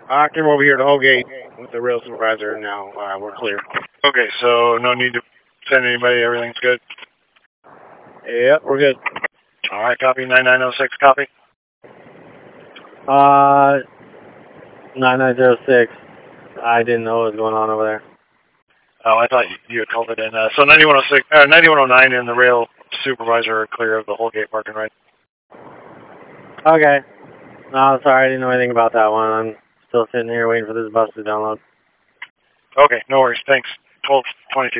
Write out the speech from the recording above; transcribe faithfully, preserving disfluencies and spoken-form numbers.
I came over here to Holgate with the rail supervisor, and now uh, we're clear. Okay, so no need to send anybody. Everything's good. Yep, we're good. All right, copy. nine nine zero six, copy. Uh, nine nine zero six. I didn't know what was going on over there. Oh, I thought you had called it in. Uh, so ninety-one oh six, uh, ninety-one oh nine and the rail supervisor are clear of the Holgate parking, right? Okay. No, sorry, I didn't know anything about that one. I'm still sitting here waiting for this bus to download. Okay, no worries. Thanks. twelve twenty-two.